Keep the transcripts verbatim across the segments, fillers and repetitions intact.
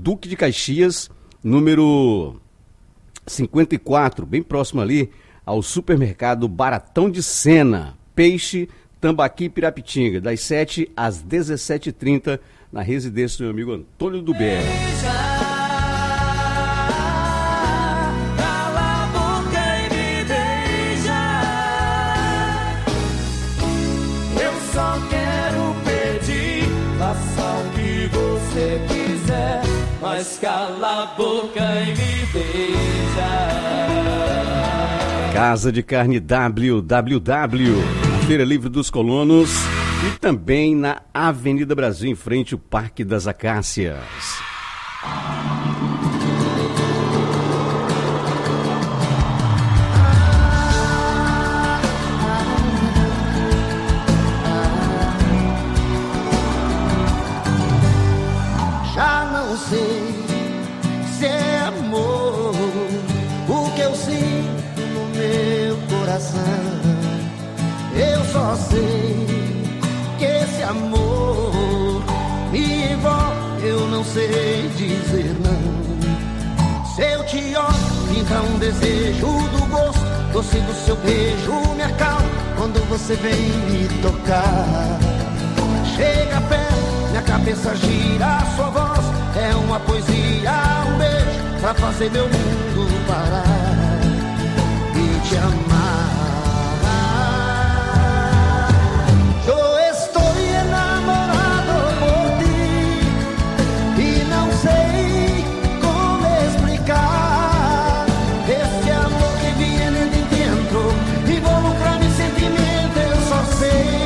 Duque de Caxias, número cinquenta e quatro, bem próximo ali ao supermercado Baratão de Sena. Peixe, Tambaqui e Pirapitinga, das sete às dezessete e trinta, na residência do meu amigo Antônio do Bé. Mas cala a boca e me beija. Casa de Carne W W W, na Feira Livre dos Colonos e também na Avenida Brasil, em frente ao Parque das Acácias. Já não sei se é amor o que eu sinto no meu coração. Eu só sei que esse amor me envolve, eu não sei dizer não. Se eu te olho, pinta um desejo do gosto doce do seu beijo, me acalma quando você vem me tocar. Chega perto, minha cabeça gira, sua voz é uma poesia, um beijo pra fazer meu mundo parar e te amar. Eu estou enamorado por ti e não sei como explicar esse amor que viene de dentro, involucra meu sentimento, eu só sei.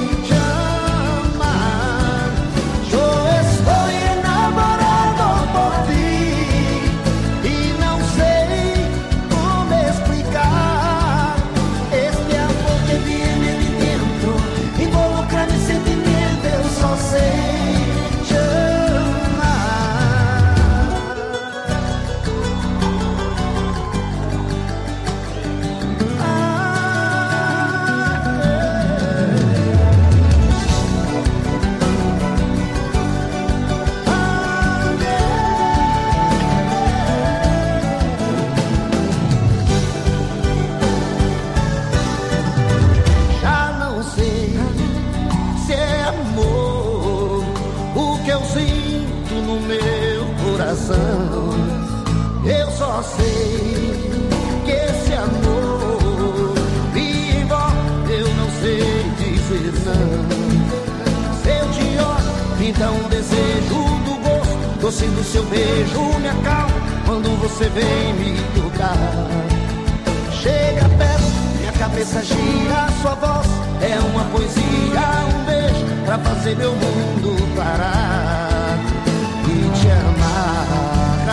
Eu só sei que esse amor me envolve, eu não sei dizer não. Se eu te olho, pinta um desejo do gosto doce do seu beijo, me acalma quando você vem me tocar. Chega perto, minha cabeça gira, sua voz é uma poesia, um beijo pra fazer meu mundo parar e te amar.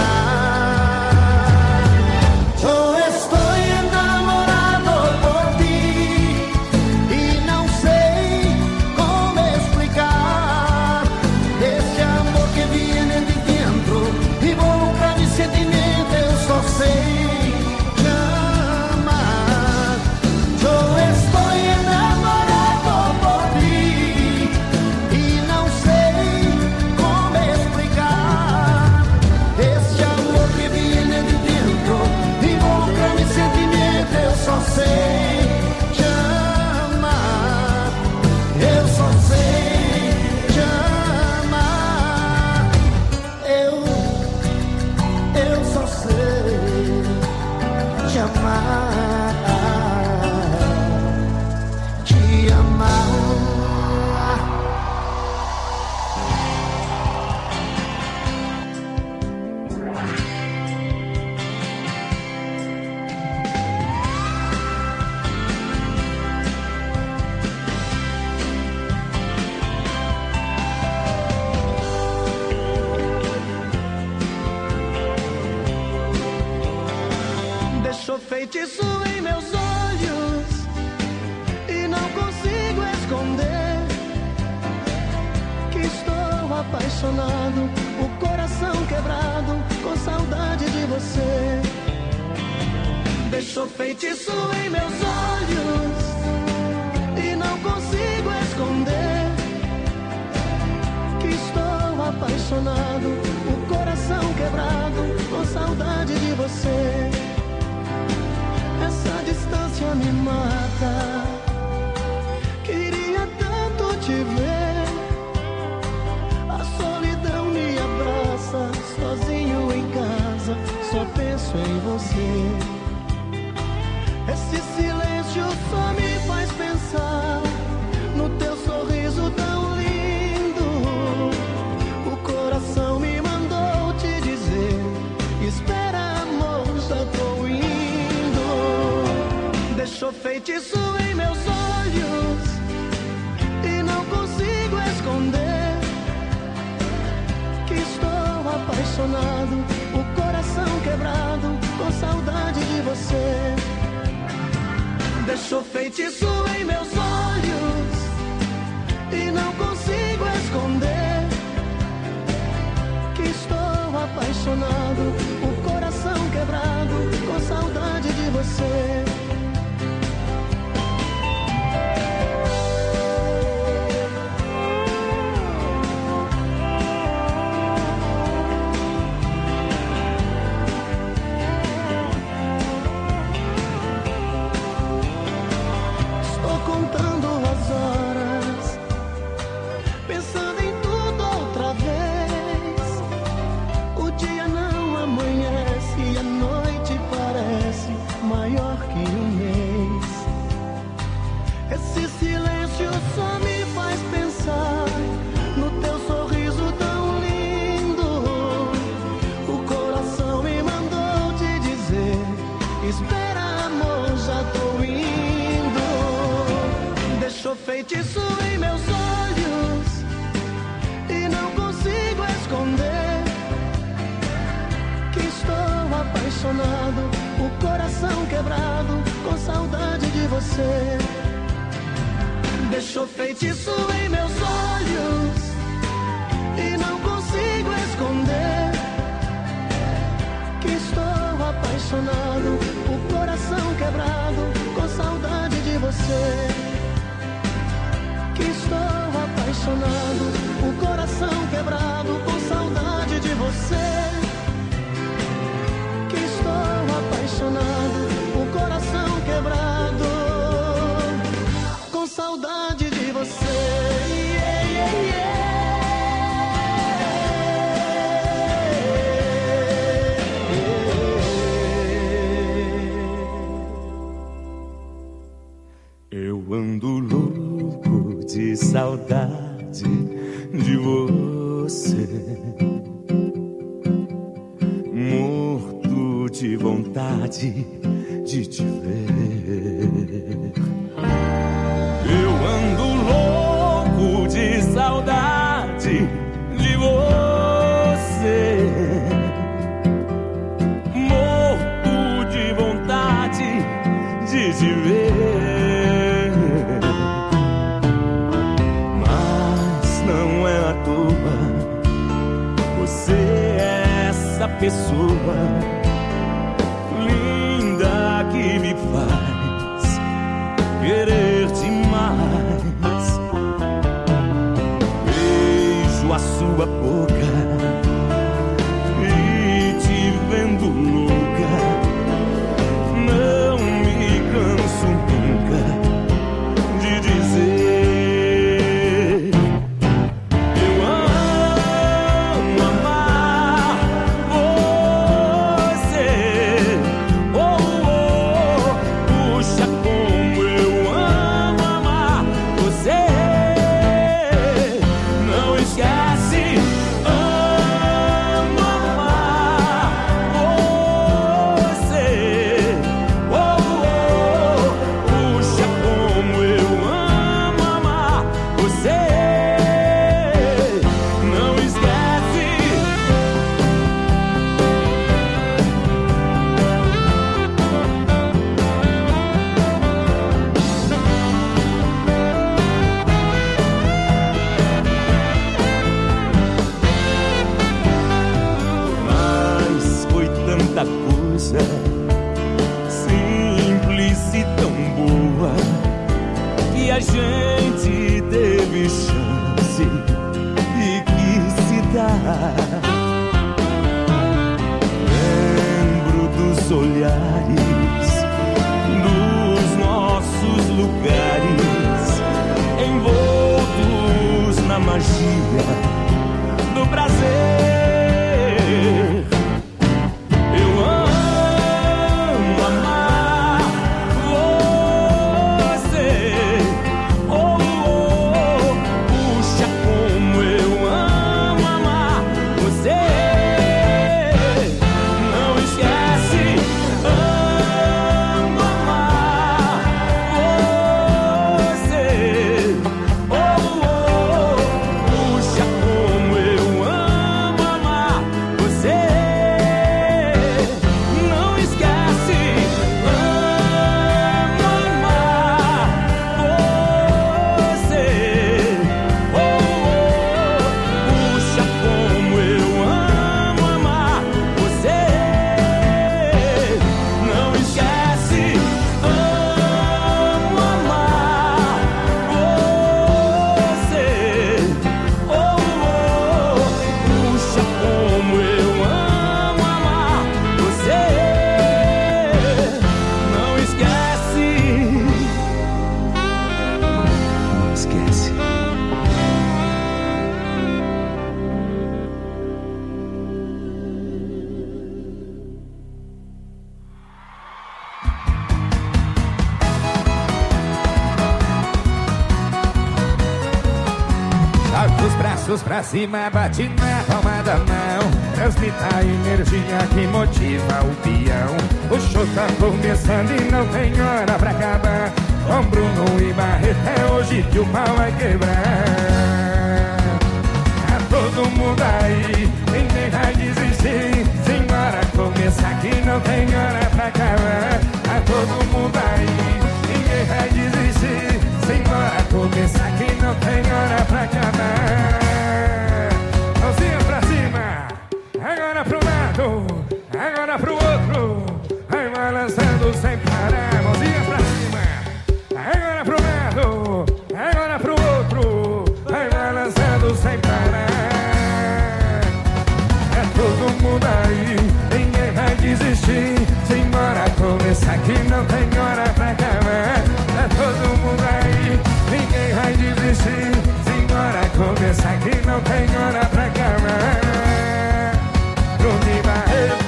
Eu estou enamorado por ti e não sei como explicar esse amor que viene de dentro, involucra meu sentimento, eu só sei te amar. Eu estou enamorado por ti e não sei como explicar esse amor que viene de dentro, involucra meu sentimento, eu só sei te amar. Eu só sei te amar. Eu, eu só sei te amar, te amar. Deixou feitiço em meus olhos e não consigo esconder que estou apaixonado, o coração quebrado, com saudade de você. Deixou feitiço em meus olhos e não consigo esconder que estou apaixonado, o coração me mata. Queria tanto te ver, a solidão me abraça. Sozinho em casa, só penso em você. Esse silêncio só me faz pensar no teu sorriso tão lindo. O coração me mandou te dizer: espera, amor, já tô indo. Deixou feitiço em meus olhos e não consigo esconder que estou apaixonado, o coração quebrado, com saudade de você. Deixou feitiço em meus olhos e não consigo esconder que estou apaixonado, o coração quebrado, com saudade de você. Contando as horas, pensando em tudo outra vez. O dia não amanhece e a noite parece maior que um mês. Esse silêncio só me faz pensar no teu sorriso tão lindo. O coração me mandou te dizer: espera, amor, já tô indo. Deixou feitiço em meus olhos e não consigo esconder que estou apaixonado, o coração quebrado, com saudade de você. Deixou feitiço em meus olhos e não consigo esconder que estou apaixonado, o coração quebrado, com saudade de você. Que estou apaixonado, o coração quebrado, com saudade de você. Que estou apaixonado, o coração quebrado, com saudade de você. Yeah, yeah, yeah. Eu ando louco de saudade de você, morto de vontade de te ver. Eu ando louco de saudade de você, morto de vontade de te ver. Você é essa pessoa linda que me faz querer demais. Beijo a sua boca e te vendo louca, não me canso nunca de dizer: simples e tão boa que a gente teve chance e quis se dar. Lembro dos olhares dos nossos braços pra cima, bate na palma da mão. Transmita a energia que motiva o peão. O show tá começando e não tem hora pra acabar. Com Bruno e Barreto é hoje que o pau vai quebrar. Tá todo mundo aí, ninguém vai desistir. Simbora começar que não tem hora pra acabar. Tá todo mundo aí, ninguém vai desistir. Simbora começar que não tem hora pra acabar. Mãozinha pra cima, agora pro lado, agora pro outro. Vai balançando sem parar. Mãozinha pra cima, agora pro lado, agora pro outro. Vai balançando sem parar. É todo mundo aí, ninguém vai desistir. Simbora começar que não tem hora pra acabar. É todo mundo aí, ninguém vai desistir. Simbora começar que não tem hora pra acabar. Bruno Barreto.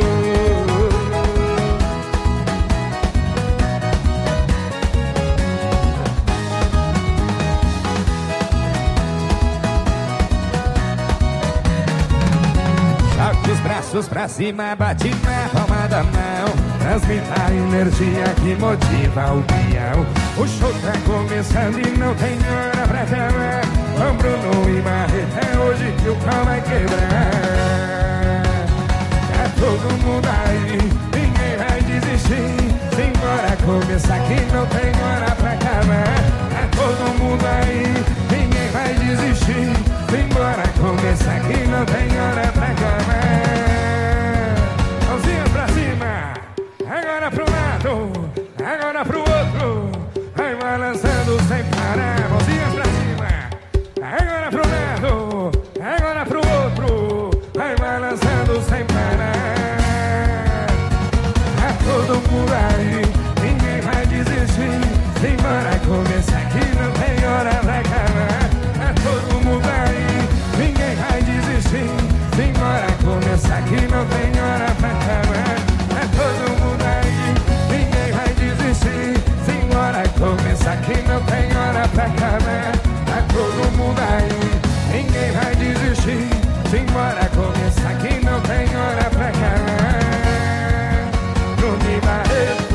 Joga os braços pra cima, bate na palma da mão. Transmita a energia que motiva o peão. O show tá começando e não tem hora pra acabar. Com Bruno e Barreto é hoje que o pau vai quebrar. Tá todo mundo aí, ninguém vai desistir. Simbora começar que não tem hora pra acabar. Tá todo mundo aí, ninguém vai desistir. Simbora começar que não tem hora pra acabar. Mãozinha pra cima, agora pro lado, agora pro outro. Vai balançando sem parar. Mãozinha pra cima, agora pro lado, agora pro outro. Vai balançando sem parar. Tá todo mundo aí, ninguém vai desistir. Simbora começar que não tem hora pra acabar. Tá todo mundo aí, ninguém vai desistir. Simbora começar que não tem hora pra acabar. Tá todo mundo aí, ninguém vai desistir. Simbora começar que não tem hora pra acabar. Tá todo mundo aí, ninguém vai desistir. Simbora começar que não tem hora pra acabar. Bruno Barreto.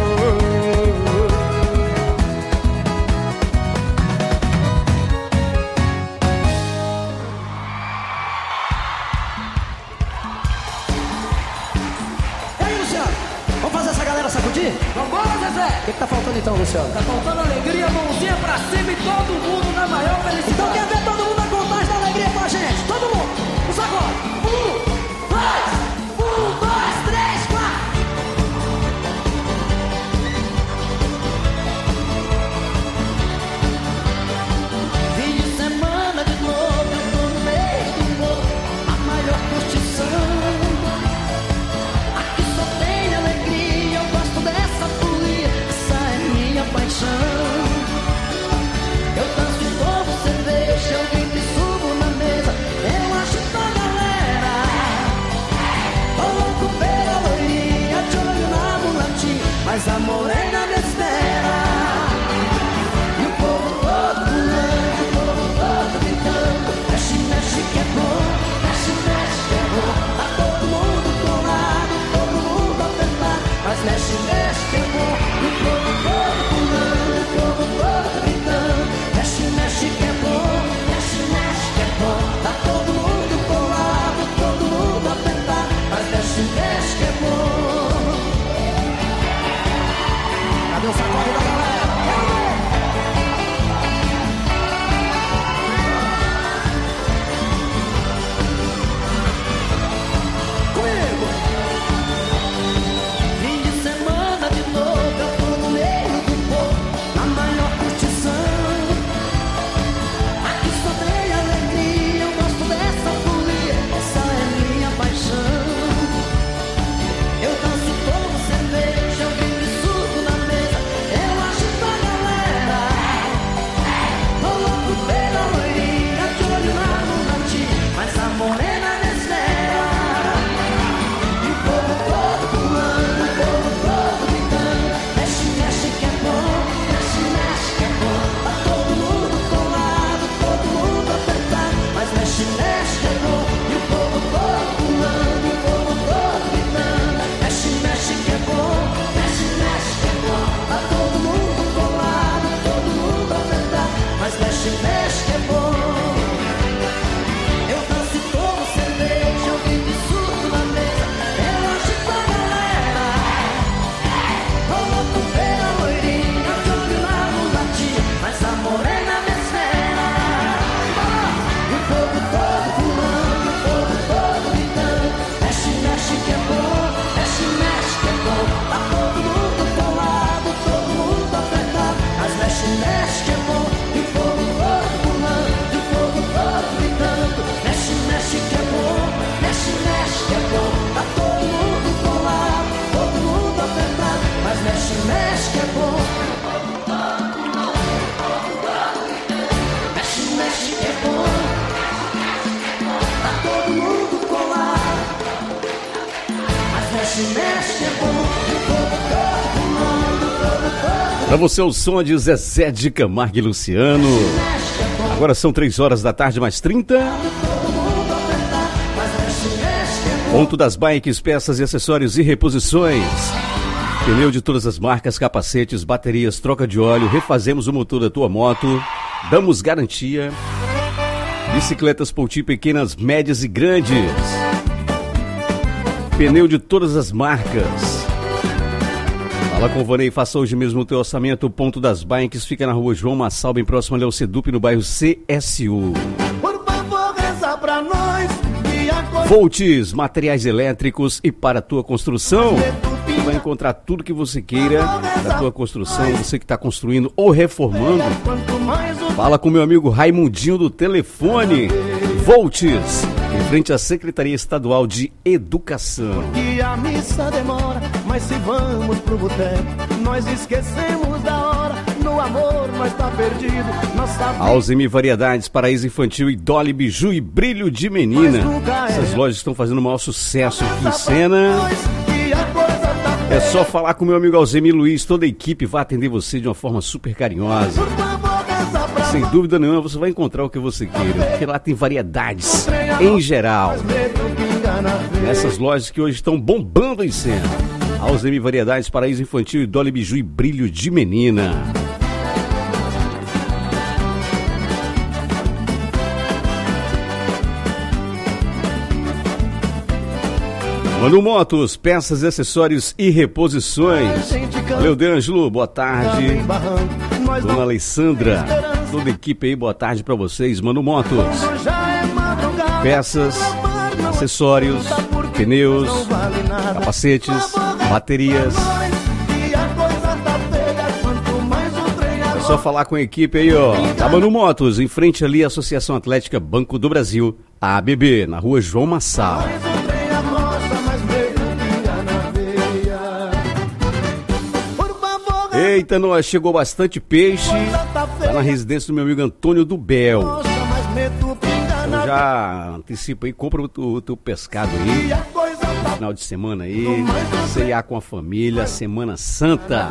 Vambora, Zezé! O que, que tá faltando então, Luciano? Tá faltando alegria, mãozinha pra cima e todo mundo na maior felicidade. Então quer ver todo mundo a contagem da alegria com a gente? Todo mundo! Vamos agora! Um, dois, um, dois, três, quatro! Fim de semana de novo, eu tô no meio do morro, a maior curtição. Aqui só tem alegria, eu gosto dessa folia, essa é minha paixão. Eu danço e tomo cerveja, eu mexe, mexe, é bom. Pra você o som de Zezé de Camargo e Luciano. Agora são três horas da tarde, mais trinta. Ponto das Bikes, peças e acessórios e reposições. Pneu de todas as marcas, capacetes, baterias, troca de óleo, refazemos o motor da tua moto, damos garantia. Bicicletas Pouti, pequenas, médias e grandes. Pneu de todas as marcas. Fala com o Vanei, faça hoje mesmo o teu orçamento. O Ponto das Bikes fica na rua João Massal, bem próximo ali ao Sedup, no bairro C S U. Por favor, reza pra nós. Volts, materiais elétricos e para a tua construção. Você vai encontrar tudo que você queira da tua construção, você que está construindo ou reformando. Fala com meu amigo Raimundinho do telefone. Volts, em frente à Secretaria Estadual de Educação. E a missa demora, mas se vamos pro boteco, nós esquecemos da hora. No amor nós tá perdido. Nossa Alzheimer Variedades, Paraíso Infantil e Dolly Biju e Brilho de Menina. Essas lojas estão fazendo o maior sucesso aqui em Sena. É só falar com meu amigo Alzheimer Luiz, toda a equipe vai atender você de uma forma super carinhosa. Sem dúvida nenhuma você vai encontrar o que você queira, porque lá tem variedades em geral. Nessas lojas que hoje estão bombando em Sena. Alzheimer Variedades, Paraíso Infantil e Dolly Biju e Brilho de Menina. Mano Motos, peças, acessórios e reposições. Valeu, D'Angelo, boa tarde. Dona Alessandra, toda a equipe aí, boa tarde pra vocês. Mano Motos, peças, acessórios, pneus, capacetes, baterias. É só falar com a equipe aí, ó. Tá, Mano Motos, em frente ali à Associação Atlética Banco do Brasil, a A B B, na rua João Massal. Eita, nós chegou bastante peixe lá na residência do meu amigo Antônio do Bel. Eu já antecipo aí, compra o teu, o teu pescado aí, final de semana aí, ceiar com a família, Semana Santa.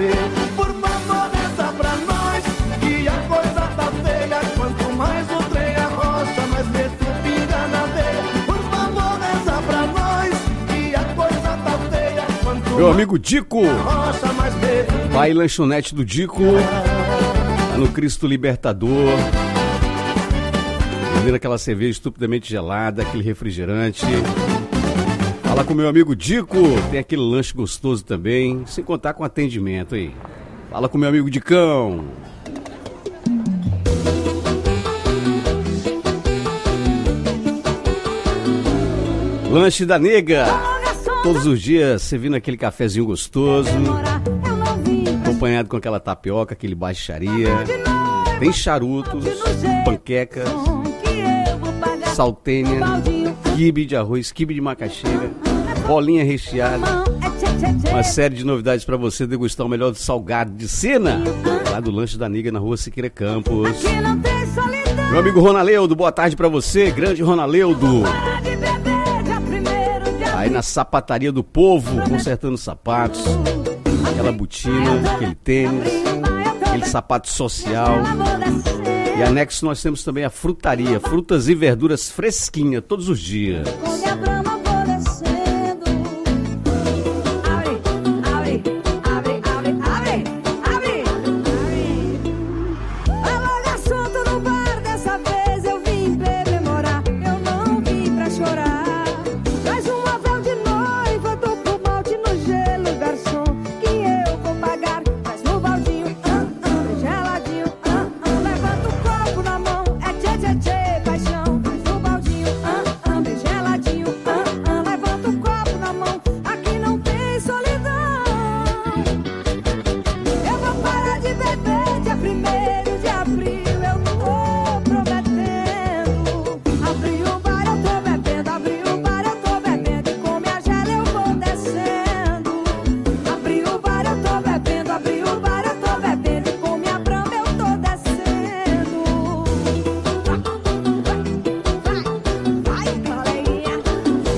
Meu amigo Dico, pai lanchonete do Dico, tá no Cristo Libertador, vendendo aquela cerveja estupidamente gelada, aquele refrigerante. Fala com meu amigo Dico, tem aquele lanche gostoso também, sem contar com atendimento aí. Fala com meu amigo Dicão. Lanche da Nega. Todos os dias servindo aquele cafezinho gostoso, acompanhado com aquela tapioca, aquele baixaria. Tem charutos, panquecas, saltênia, quibe de arroz, quibe de macaxeira, bolinha recheada. Uma série de novidades para você degustar o melhor do salgado de Sena, lá do Lanche da Nega, na rua Siqueira Campos. Meu amigo Ronaleudo, boa tarde para você, grande Ronaleudo. Aí na sapataria do povo, consertando sapatos, aquela botina, aquele tênis, aquele sapato social. E anexo nós temos também a frutaria, frutas e verduras fresquinhas todos os dias. Paixão, mas no baldinho, ah, ah, bem geladinho, ah.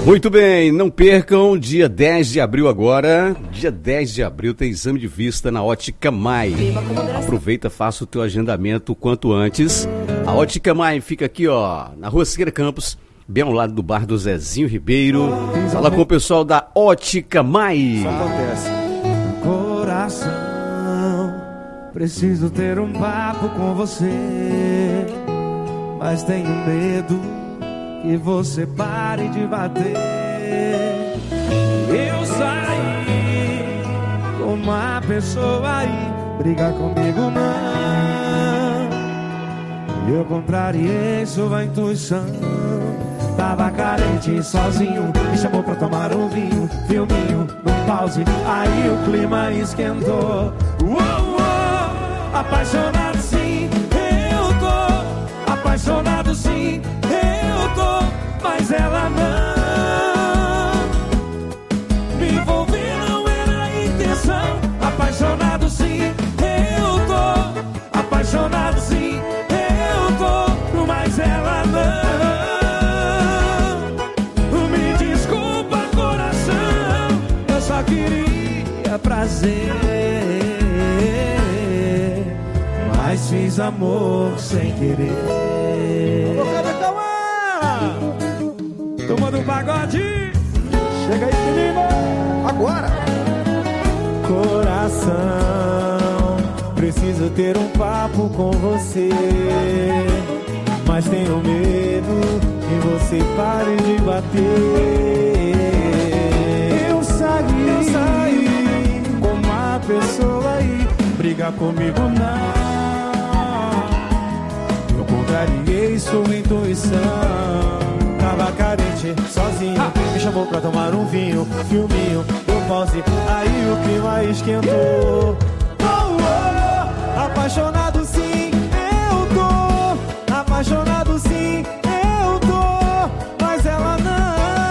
Muito bem, não percam, dia dez de abril agora, dia dez de abril tem exame de vista na Ótica Mai. Aproveita, faça o teu agendamento o quanto antes. A Ótica Mai fica aqui, ó, na Rua Siqueira Campos, bem ao lado do bar do Zezinho Ribeiro. Fala com o pessoal da Ótica Mai. Isso acontece. Coração, preciso ter um papo com você, mas tenho medo que você pare de bater. Eu saí com uma pessoa aí, brigar comigo não. Eu contrariei sua intuição. Tava carente, sozinho, me chamou pra tomar um vinho, filminho, num pause, aí o clima esquentou. Uou, uou, apaixonado sim, eu tô. Apaixonado sim, eu tô. Mas ela não. Me envolver não era a intenção. Apaixonado sim, eu tô. Apaixonado sim, eu tô. Mas ela não. Queria prazer, mas fiz amor sem querer. Ô, cadê Cauã? Tomando um pagode. Chega aí, menino. Agora. Coração, preciso ter um papo com você, mas tenho medo que você pare de bater. Eu saí com uma pessoa aí, briga comigo não. Eu contrariei sua intuição. Tava carente, sozinho, me chamou pra tomar um vinho, filminho, eu pause, aí o clima esquentou. Oh, oh, apaixonado sim, eu tô. Apaixonado sim, eu tô. Mas ela não.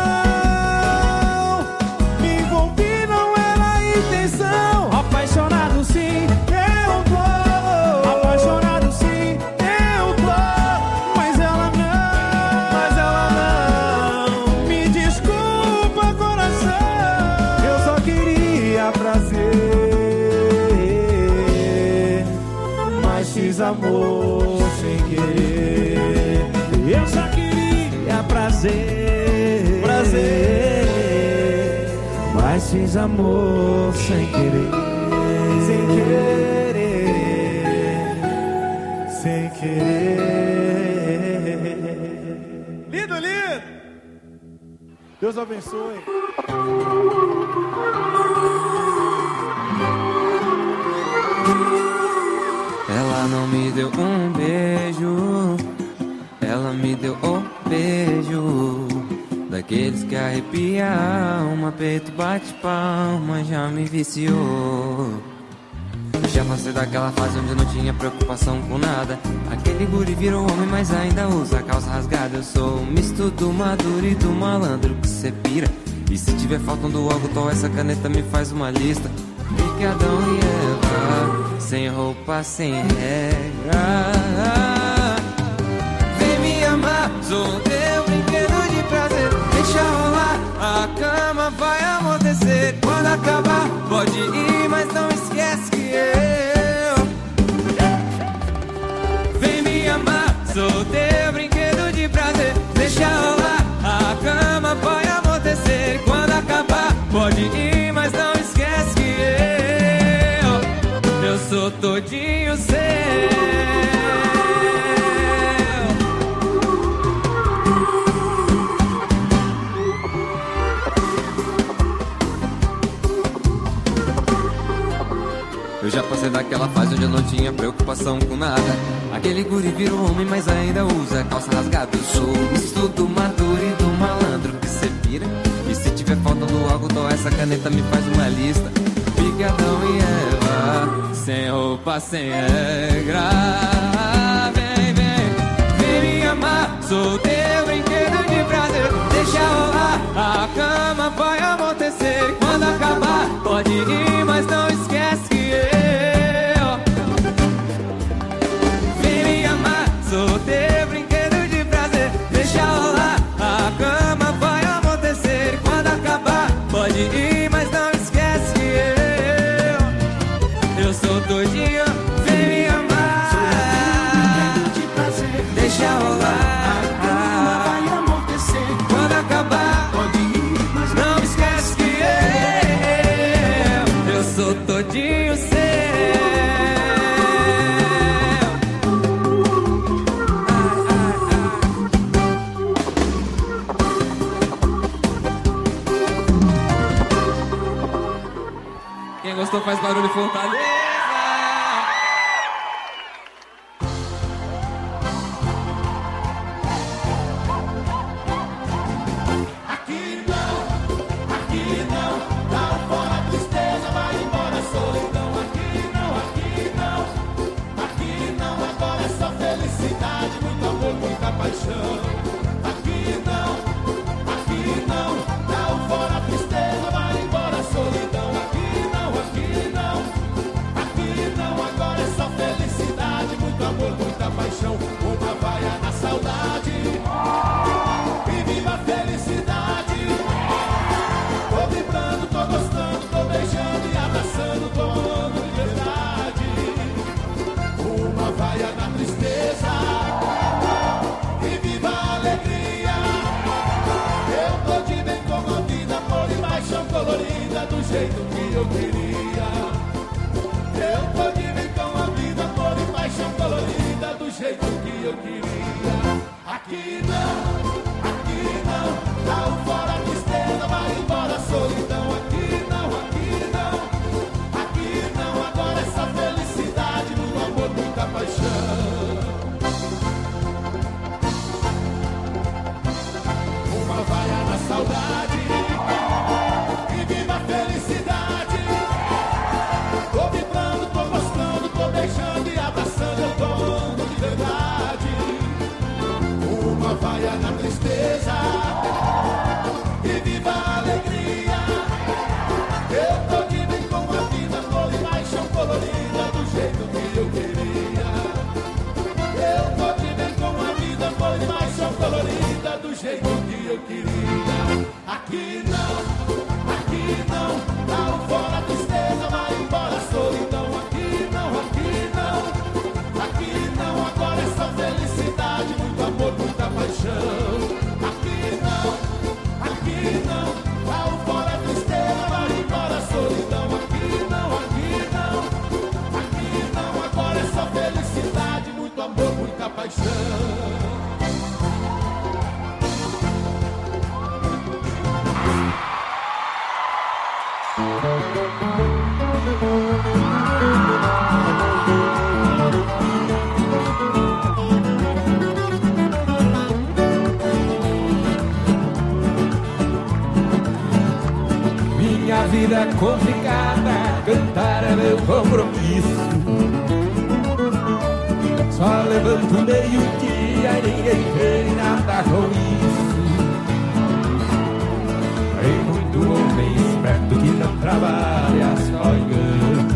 Apaixonado sim, eu tô. Apaixonado sim, eu tô. Mas ela não, mas ela não. Me desculpa, coração. Eu só queria prazer, mas fiz amor sem querer. Eu só queria prazer, prazer, mas fiz amor sem querer. Sem querer, sem querer. Lindo, lindo. Deus abençoe. Ela não me deu um beijo, ela me deu o beijo daqueles que arrepia a alma, peito bate palma, já me viciou. Já passei daquela fase onde não tinha preocupação com nada. Aquele guri virou homem, mas ainda usa calça rasgada. Eu sou o misto do maduro e do malandro que cê pira. E se tiver faltando algo, tô essa caneta me faz uma lista. Fique Adão e Eva, sem roupa, sem regra. Vem me amar, sou teu brinquedo de prazer. Deixa rolar, a cama vai amortecer. Quando acabar, pode ir, mas não esquece que eu vem me amar, sou teu brinquedo de prazer. Deixa rolar, a cama vai amortecer. Quando acabar, pode ir, mas não esquece que eu eu sou todinho seu. Eu já passei daquela fase onde eu não tinha preocupação com nada. Aquele guri virou homem, mas ainda usa calça rasgada. Eu sou o misto do maduro e do malandro que cê pira. E se tiver faltando algo, dou essa caneta, me faz uma lista. Fique Adão e Eva, sem roupa, sem regra. Vem, vem, vem me amar, sou teu brinquedo de prazer. Deixa rolar, a cama vai amortecer. Quando acabar, pode ir, mas não esquece que sou teu brinquedo de prazer. Deixa rolar, a cama vai amortecer. Pode ir, mas não esquece que eu Eu sou doidinho, vem me amar. Deixa rolar, vai amortecer. quando acabar, Pode ir, mas não esquece que eu Eu sou todinho seu. Quem gostou faz barulho, Fortaleza. aqui não, aqui não. Dá fora a tristeza, vai embora a solidão. Aqui não, aqui não, aqui não. Agora é só felicidade, muito amor, muita paixão. Aqui não, aqui não. Dá fora a tristeza, vai embora a solidão. Aqui não, aqui não, aqui não. Agora é só felicidade, muito amor, muita paixão. Uma vaia na saudade e viva a felicidade. Tô vibrando, tô gostando, tô beijando e abraçando, tô amando de verdade. Uma vaia na tristeza e viva a alegria. Eu tô de bem com a vida, amor e paixão colorida do jeito que eu queria. Eu tô de bem com a vida, amor e paixão colorida do jeito que eu queria. Aqui não, aqui não. Dá o fora a tristeza, vai embora a solidão. Aqui não, aqui não, aqui não. Agora essa felicidade, muito amor, muita paixão. Uma vaia na saudade e viva a felicidade. Tô vibrando, tô gostando, tô beijando e abraçando, eu tô amando de verdade. Uma vaia na tristeza e viva a alegria. Eu tô de bem com a vida, amor e paixão colorida do jeito que eu queria. Eu tô de bem com a vida, amor e paixão colorida do jeito que eu queria. Aqui não, aqui não. Dá o fora a tristeza, vai embora a solidão. Aqui não, aqui não, aqui não. Agora é só felicidade, muito amor, muita paixão. Aqui não, aqui não. Dá o fora a tristeza, vai embora a solidão. Aqui não, aqui não, aqui não. Agora é só felicidade, muito amor, muita paixão. Minha vida é complicada, cantar é meu compromisso. Só levanto meio-dia e ninguém tem nada com isso. Tem muito homem esperto que não trabalha, só engana.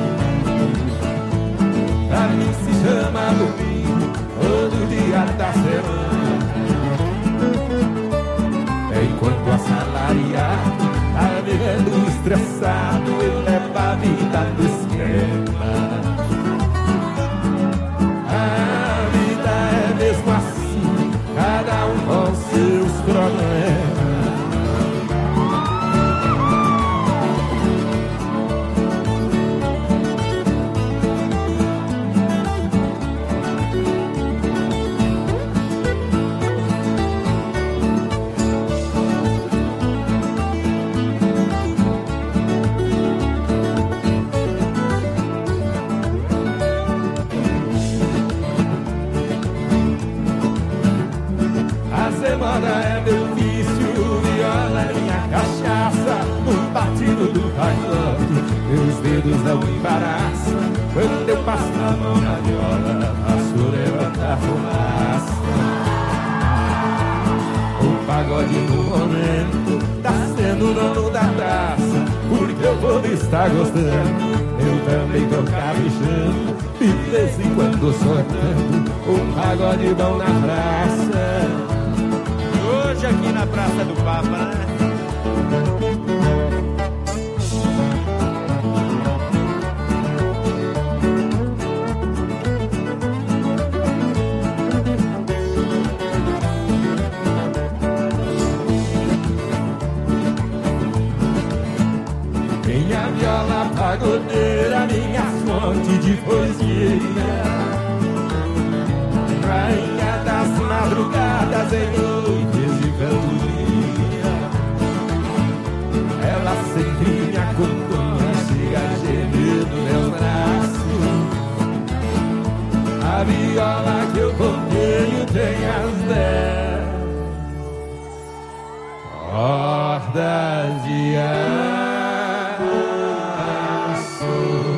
Pra mim se chama domingo, todo dia da semana. Enquanto assalariado tá vivendo estressado, eu levo a vida do esquema. A vida é mesmo assim, cada um com seus problemas. Semana é meu vício, viola é minha cachaça. No batido do rock, meus dedos não embaraçam. Quando eu passo a mão na viola, faço levantar fumaça. O pagode no momento tá sendo o dono da praça, porque eu vou estar gostando, eu também tô caprichando. De vez em quando soltando um pagode bom na praça. Hoje aqui na Praça do Papa, né? minha viola pagodeira, minha fonte de poesia, rainha das madrugadas em noites de cantoria. Ela sempre me acompanha, chega a gemer dos meus braços. A viola que eu comprei tem as dez cordas de aço.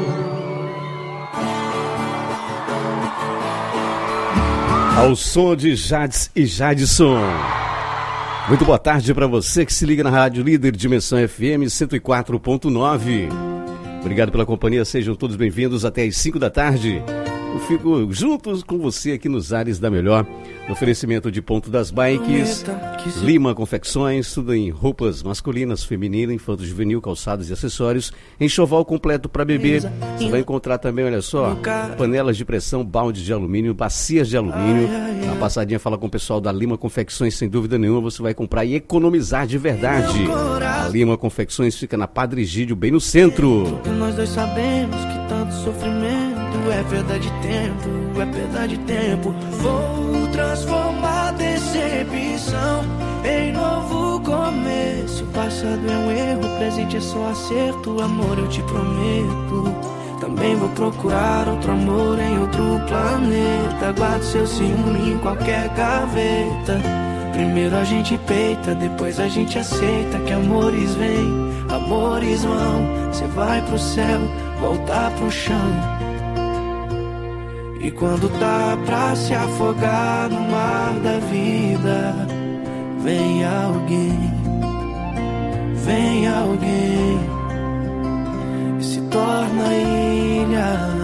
Ao som de Jades e Jadson. Muito boa tarde para você que se liga na Rádio Líder Dimensão F M cento e quatro ponto nove. Obrigado pela companhia, sejam todos bem-vindos até às cinco da tarde. Eu fico juntos com você aqui nos ares da melhor. Oferecimento de Ponto das Bikes, Lima Confecções, tudo em roupas masculinas, femininas, infanto juvenil, calçados e acessórios, enxoval completo para bebê. Você vai encontrar também, olha só, panelas de pressão, baldes de alumínio, bacias de alumínio. Na passadinha fala com o pessoal da Lima Confecções, sem dúvida nenhuma, você vai comprar e economizar de verdade. A Lima Confecções fica na Padre Egídio, bem no centro. Nós dois sabemos que tanto sofrimento é perda de tempo, é perda de tempo. Vou transformar decepção em novo começo. O passado é um erro, o presente é só acerto. Amor, eu te prometo. Também vou procurar outro amor em outro planeta. Guardo seu ciúme em qualquer gaveta. Primeiro a gente peita, depois a gente aceita que amores vêm, amores vão. Cê vai pro céu, voltar pro chão. E quando tá pra se afogar no mar da vida, vem alguém, vem alguém e se torna ilha.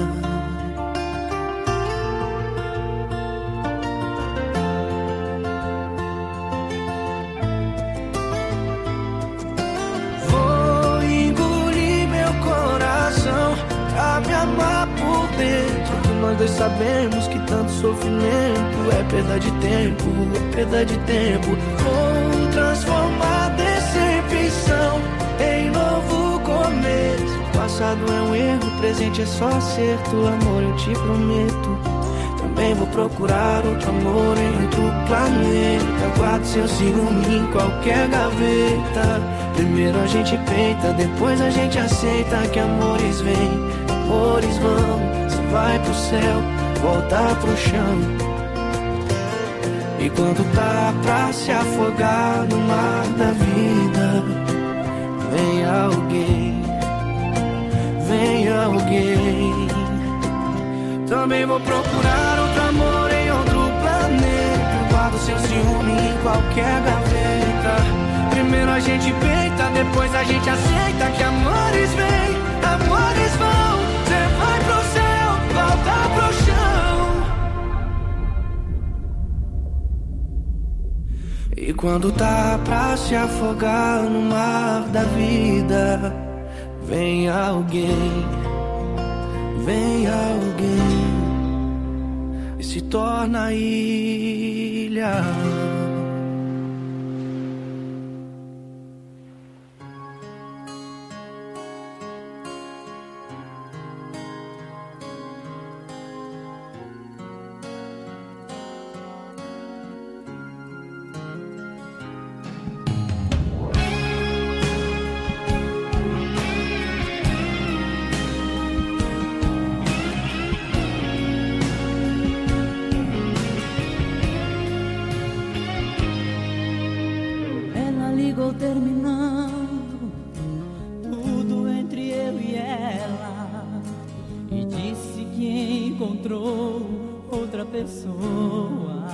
Vou engolir meu coração pra me amar por dentro. Nós dois sabemos que tanto sofrimento é perda de tempo, é perda de tempo. Vou transformar decepção em novo começo. O passado é um erro, o presente é só acerto. Amor, eu te prometo. Também vou procurar outro amor em outro planeta. Guardo seu ciúme em qualquer gaveta. Primeiro a gente peita, depois a gente aceita que amores vêm, amores vão. Vai pro céu, voltar pro chão. E quando tá pra se afogar no mar da vida, vem alguém, vem alguém. Também vou procurar outro amor em outro planeta. Guardo seu ciúme em qualquer gaveta. Primeiro a gente peita, depois a gente aceita que amores vêm, amores vão. Cê vai pro céu, volta pro chão. E quando tá pra se afogar no mar da vida, vem alguém, vem alguém e se torna ilha. Terminando tudo entre eu e ela, e disse que encontrou outra pessoa.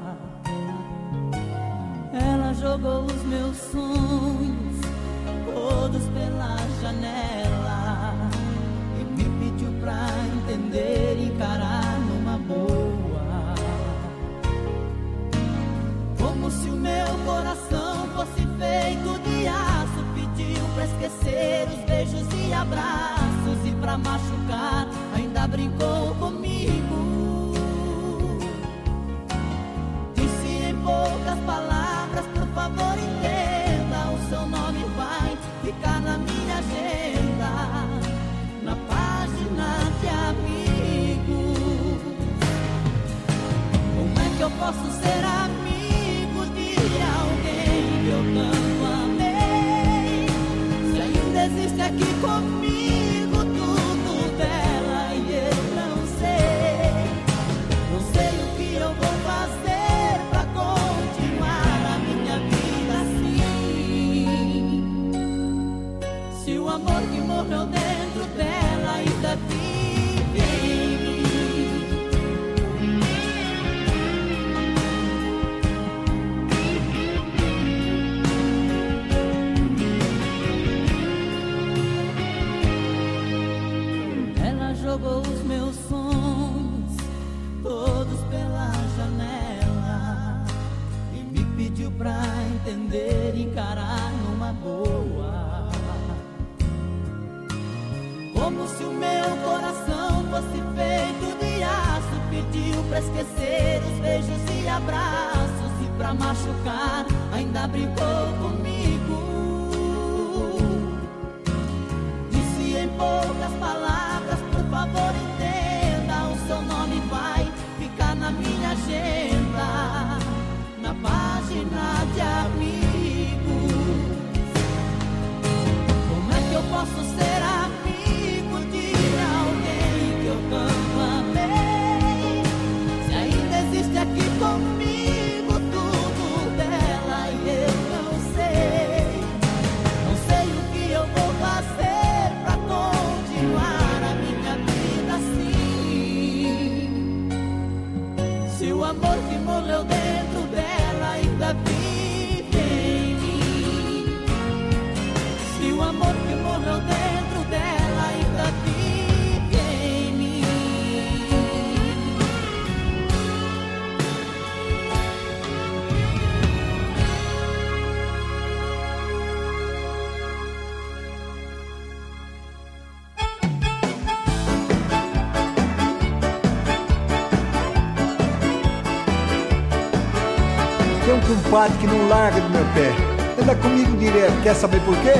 Ela jogou os meus sonhos todos pela janela e me pediu pra entender e encarar numa boa, como se o meu coração fosse feito de aço. Pediu pra esquecer os beijos e abraços, e pra machucar ainda brincou comigo. Disse em poucas palavras, por favor entenda, o seu nome vai ficar na minha agenda. Se o amor que morreu dentro dela ainda vive em mim. Ela jogou os meus sonhos todos pela janela e me pediu pra entender e encarar numa boa. Como se o meu coração fosse feito de aço, pediu pra esquecer os beijos e abraços, e pra machucar ainda brincou comigo. Disse em poucas palavras: por favor entenda, o seu nome vai ficar na minha agenda, na página de amigos. Como é que eu posso ser amigo de alguém que eu tanto amei, se ainda existe aqui comigo tudo dela e eu não sei? Não sei o que eu vou fazer pra continuar a minha vida assim. Se o amor que morreu dentro dela ainda vive em mim. Se o amor que morreu dentro dela ainda vive em mim. Tem um compadre que não larga do meu pé, anda comigo direto, quer saber por quê?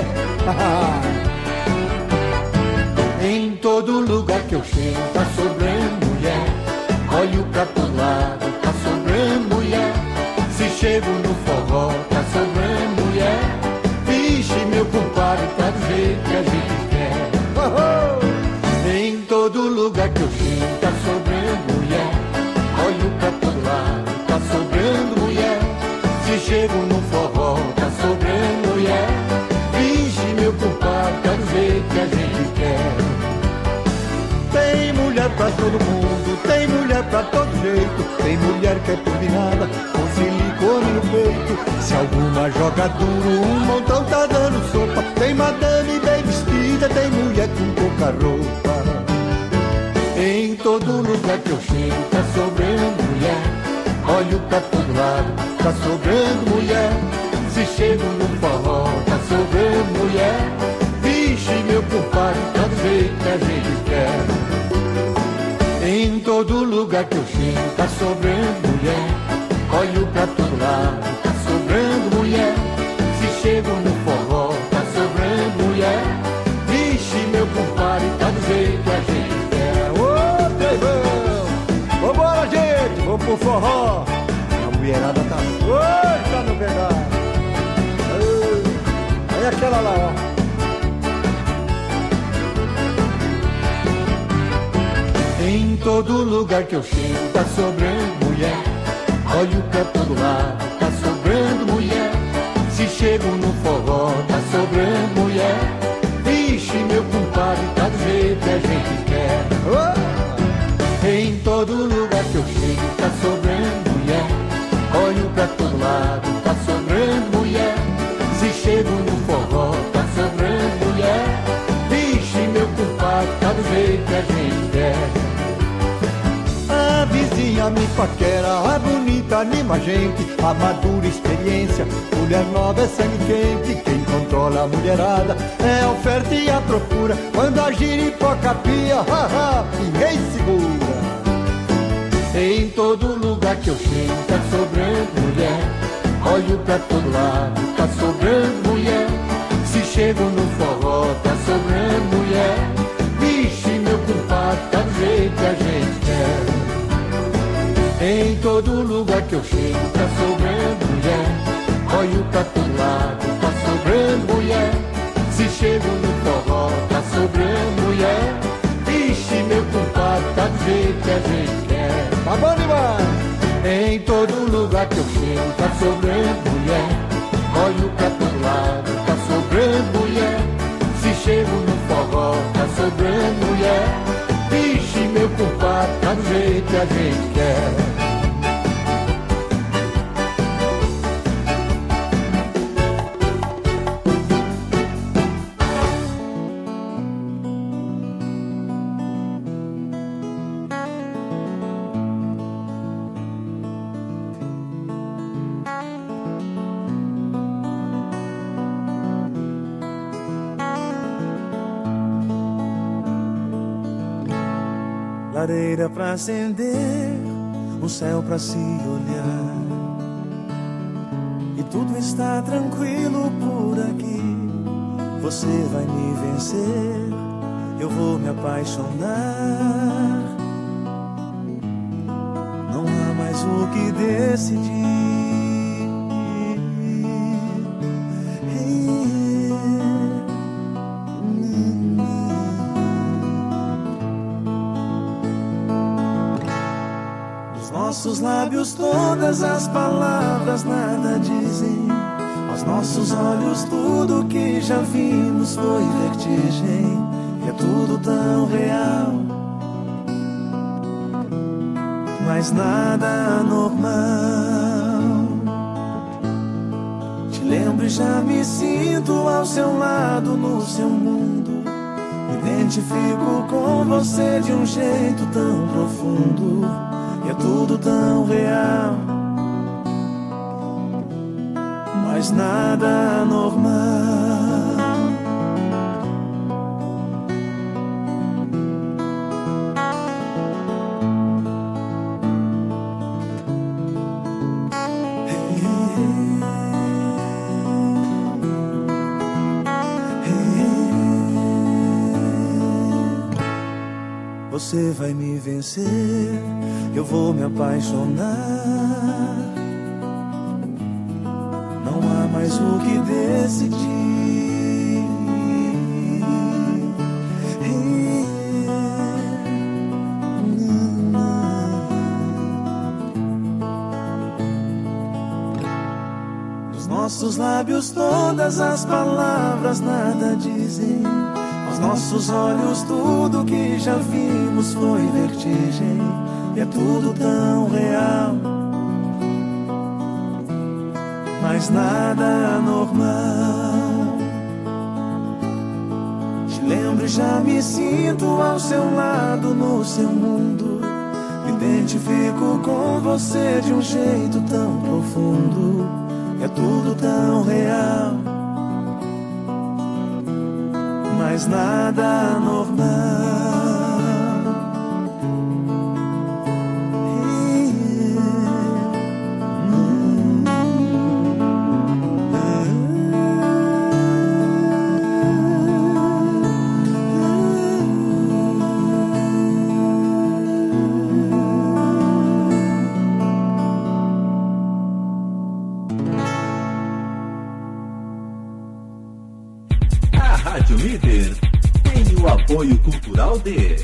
Em todo lugar que eu chego tá sobrando mulher. Olho pra todo lado, tá sobrando mulher. Se chego no forró, tá sobrando mulher. Vixe, meu compadre, tá do jeito que a gente quer. Em todo lugar que eu chego tá sobrando mulher. Olho pra todo lado, tá sobrando mulher. Se chego no forró, tá sobrando mulher. Vixe, meu compadre, tá do jeito que a gente quer. Tem mulher pra todo mundo, tem mulher pra todo jeito. Tem mulher que é turbinada, com silicone no peito. Se alguma joga duro, um montão tá dando sopa. Tem madame bem vestida, tem mulher com pouca roupa. Em todo lugar que eu chego tá sobrando mulher. Olho pra todo lado, tá sobrando mulher. Se chego no forró, tá sobrando mulher. Vixe, meu compadre, tá do jeito que a gente quer. Em todo lugar que eu chego tá sobrando mulher. Olho pra todo lado, tá sobrando mulher. Se chego no forró, tá sobrando mulher. Vixe, meu compadre, tá do jeito que a gente quer. Ô, Trevão! Vambora, gente! Vamos pro forró! A mulherada tá... Oi, tá no verdade! Olha aquela lá, ó. Em todo lugar que eu chego tá sobrando mulher. Olho pra todo lado, tá sobrando mulher. Se chego no forró, tá sobrando mulher. Vixe, meu compadre, tá do jeito que a gente quer. Oh! Em todo lugar que eu chego tá sobrando mulher. Olho pra todo lado, tá sobrando mulher. Se chego no forró, tá sobrando mulher. Vixe, meu compadre, tá do jeito que a gente quer. A vizinha me paquera, a bonita anima a gente. A madura experiência, mulher nova é sangue quente. Quem controla a mulherada é a oferta e a procura. Quando a giripoca pia, haha, ninguém segura. Em todo lugar que eu chego tá sobrando mulher. Olho pra todo lado, tá sobrando mulher. Se chego no forró, tá sobrando mulher. Vixe, meu compadre, tá do jeito que a gente quer. Em todo lugar que eu chego tá sobrando mulher. Olho pra todo lado, tá sobrando mulher. Se chego no forró, tá sobrando mulher. Vixe, meu compadre, tá do jeito que a gente quer. Tá bom demais! Em todo lugar que eu chego tá sobrando mulher. Olho pra todo lado, tá sobrando mulher. Se que a gente quer. Lareira pra acender, um céu pra se olhar, e tudo está tranquilo por aqui. Você vai me vencer, eu vou me apaixonar. Não há mais o que decidir. Nossos lábios todas as palavras nada dizem. Aos nossos olhos tudo que já vimos foi vertigem. E é tudo tão real, mas nada anormal. Te lembro e já me sinto ao seu lado no seu mundo. Me identifico com você de um jeito tão profundo. E é tudo tão real, mas nada anormal. Você vai me vencer, eu vou me apaixonar. Não há mais o que decidir. Nos nossos lábios todas as palavras nada dizem. Aos nossos olhos tudo que já vimos foi vertigem. E é tudo tão real, mas nada anormal. Te lembro e já me sinto ao seu lado no seu mundo. Me identifico com você de um jeito tão profundo. E é tudo tão real, mas nada anormal. Rádio Líder tem o apoio cultural de...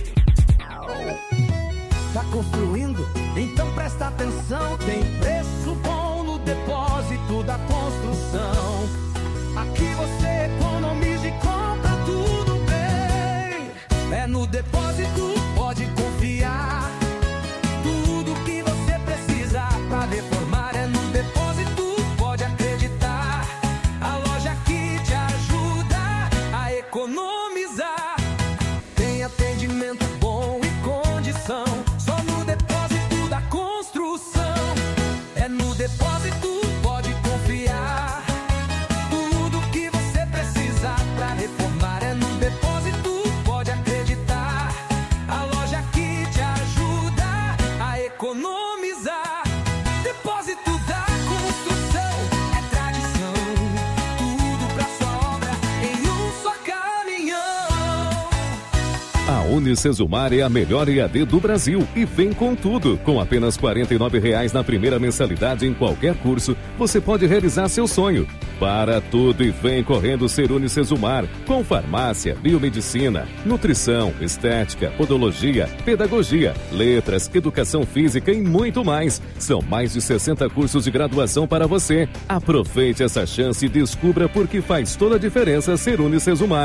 Tá construindo? Então presta atenção. Tem preço bom no depósito da construção. Aqui você economiza e compra tudo bem. É no depósito, pode confiar. Tudo que você precisa pra reformar é no depósito, pode acreditar. A loja que te ajuda a economizar. Tem atendimento bom e condição. Só no depósito da construção. É no depósito, pode confiar. Tudo que você precisa pra reformar é no depósito, pode acreditar. A loja que te ajuda a economizar. Depósito da construção é tradição. Tudo pra sua obra em um só caminhão. A Unicesumar é a melhor E A D do Brasil e vem com tudo. Com apenas quarenta e nove reais na primeira mensalidade em qualquer curso, você pode realizar seu sonho. Para tudo e vem correndo ser Unicesumar, com farmácia, biomedicina, nutrição, estética, podologia, pedagogia, letras, educação física e muito mais. São mais de sessenta cursos de graduação para você. Aproveite essa chance e descubra por que faz toda a diferença ser Unicesumar.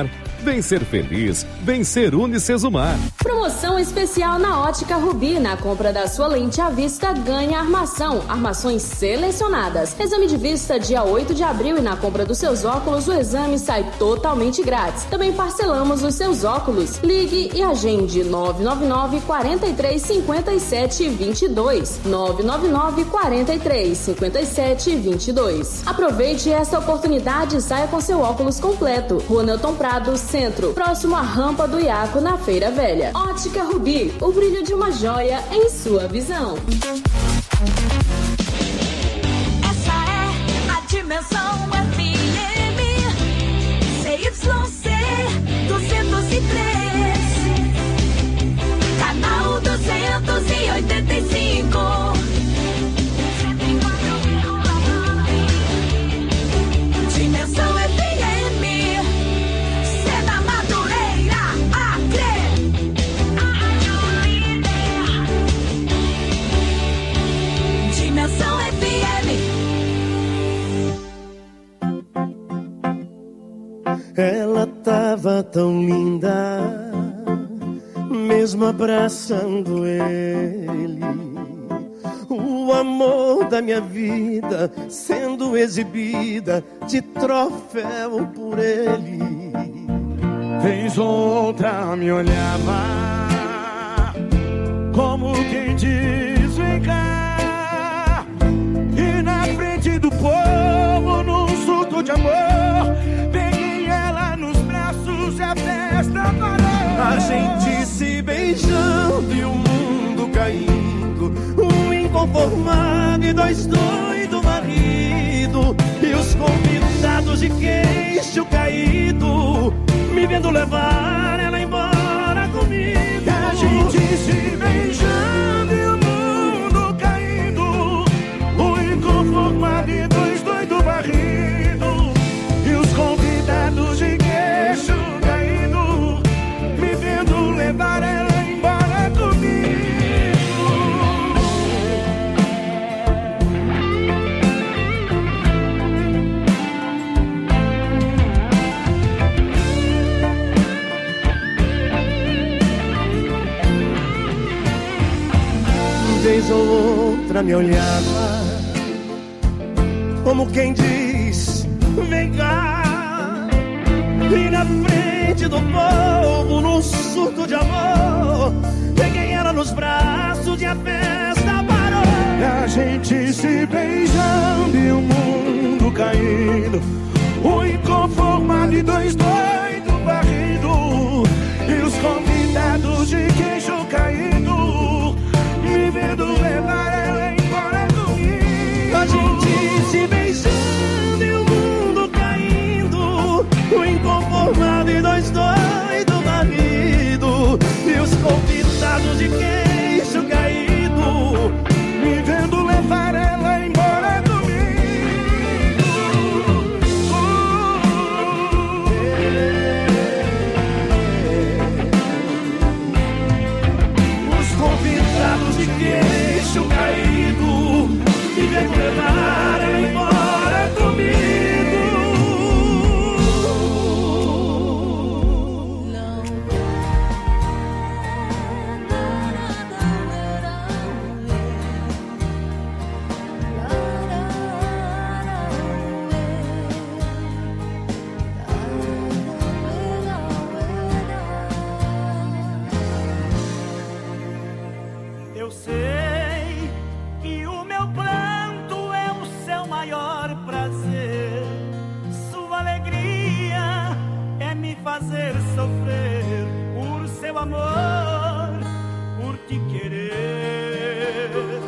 Vem ser feliz, vem ser Unicesumar. Promoção especial na Ótica Rubi. Na compra da sua lente à vista, ganha armação. Armações selecionadas. Exame de vista dia oito de abril e na compra dos seus óculos, o exame sai totalmente grátis. Também parcelamos os seus óculos. Ligue e agende nove nove nove, quatro três, cinco sete, dois dois. nove nove nove, quatro três, cinco sete, dois dois. Aproveite essa oportunidade e saia com seu óculos completo. Rua Nelton Prado, Centro, próximo à rampa do Iaco, na Feira Velha. Ótica Rubi, o brilho de uma joia em sua visão. Essa é a Dimensão F M, C Y C duzentos e três, canal duzentos e oitenta e cinco. Dimensão F M, Sena Madureira, Acre. Dimensão F M. Ela tava tão linda, mesmo abraçando ele. O amor da minha vida sendo exibida de troféu por ele. Vez ou outra me olhava, como quem diz vem cá. E na frente do povo, num surto de amor, peguei ela nos braços e a festa parou. A gente se beijando e o mundo caindo, um inconformado e dois doido marido, e os convidados de queixo caído, me vendo levar ela embora comigo. A gente se beijando e o mundo caindo, um inconformado e dois doido varrido, e os convidados de queixo caído, me vendo levar ela embora comigo. Vez ou outra me olhava, como quem diz, vem cá. E na frente do povo, num surto de amor, peguei ela nos braços e a festa parou. A gente se beijando e o mundo caindo, o inconformado e dois doidos varrido, e os convidados de queixo caído, me vendo levar ela embora comigo. A gente se beijando e o mundo caindo, o inconformado e dois doidos marido, e os convidados de queixo caído, me vendo levar ela embora comigo. Os convidados de queixo caído, me vendo levar ela embora comigo. Eu sei que o meu pranto é o seu maior prazer. Sua alegria é me fazer sofrer por seu amor, por te querer.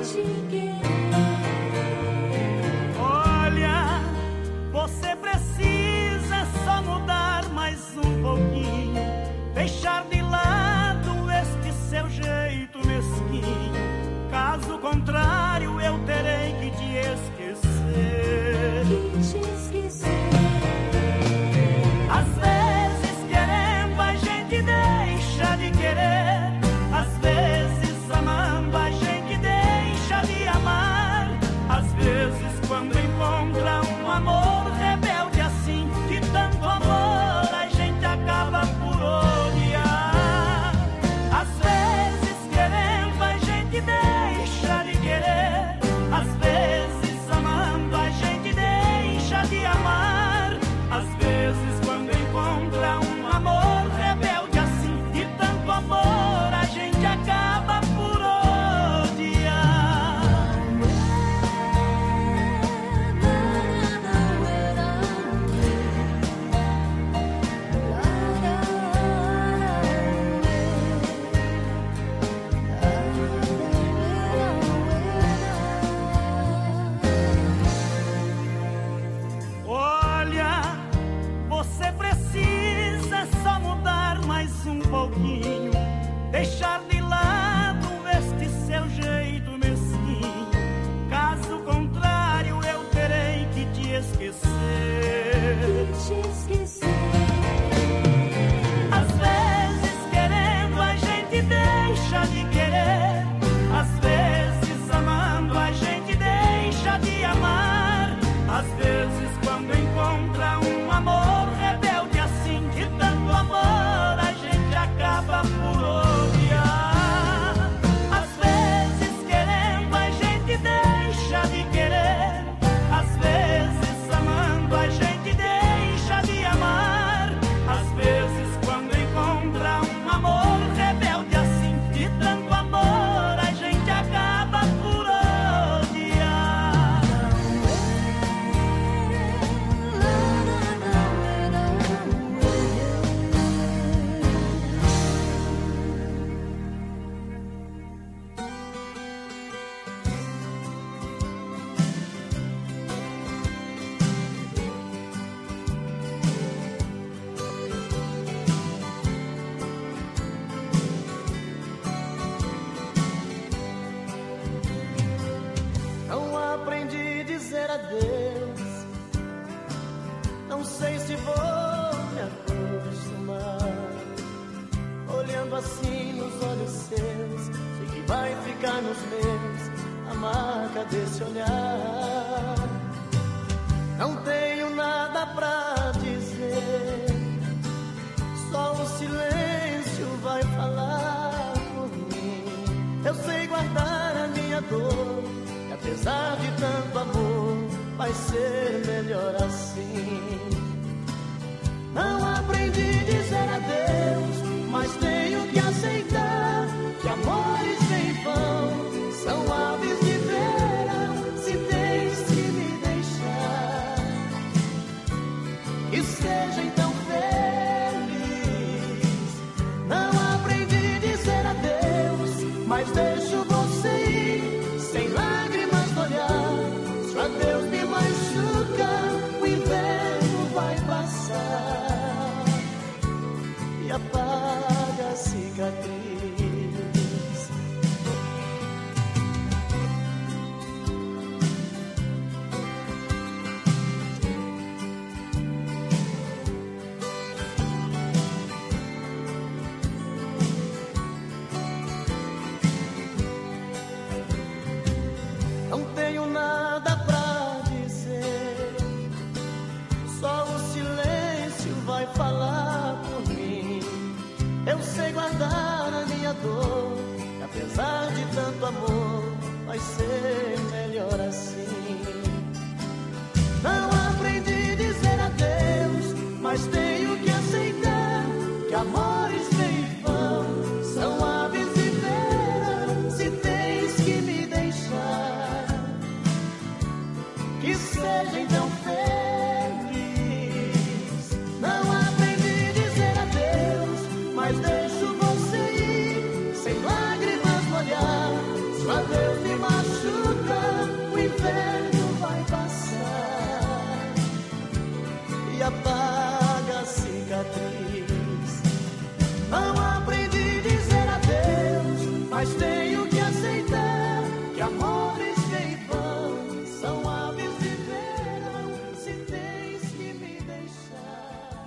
Olha, você precisa só mudar mais um pouquinho, deixar de lado este seu jeito mesquinho. Caso contrário, eu terei que te esquecer. Às vezes, querendo, a gente deixa de querer. assim nos olhos seus, sei que vai ficar nos meus a marca desse olhar. Não tenho nada pra dizer, só o silêncio vai falar por mim. Eu sei guardar a minha dor, e apesar de tanto amor, vai ser melhor assim. Não aprendi a dizer adeus, mas tenho que aceitar que amores sem vão são aves de verão. Se tens que me deixar, que seja então feliz. Não aprendi a dizer adeus, mas deixo você ir sem lágrimas no olhar. Se o adeus me machuca, o inverno vai passar e apaga a cicatriz. Não tenho nada pra dizer, só o silêncio vai falar por mim. Eu sei guardar a minha dor, e apesar de tanto amor, vai ser melhor assim. Não aprendi a dizer adeus, mas tenho que aceitar que amores vêm e vão são aves de verão. Se tens que me deixar, que seja então feliz. Não aprendi a dizer adeus, mas deixo você ir sem lágrimas no olhar. Se o adeus me machuca, o inverno vai passar e apaga a cicatriz. Não aprendi a dizer adeus, mas tenho que aceitar que amores vêm e vão são aves de verão. Se tens que me deixar.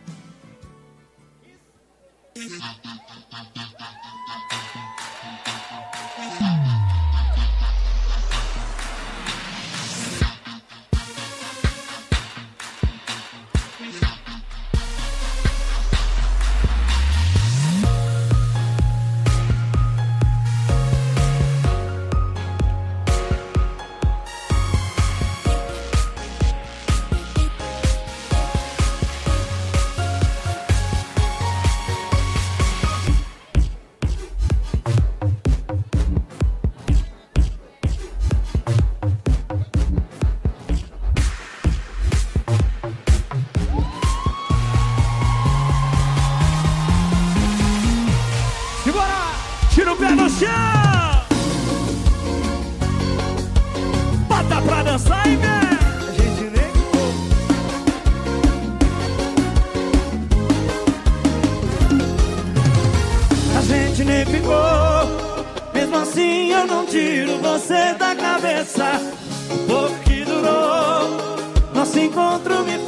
Tira o pé no chão, bota pra dançar e vem. A gente nem ficou, a gente nem ficou. Mesmo assim eu não tiro você da cabeça. O pouco que durou nosso encontro me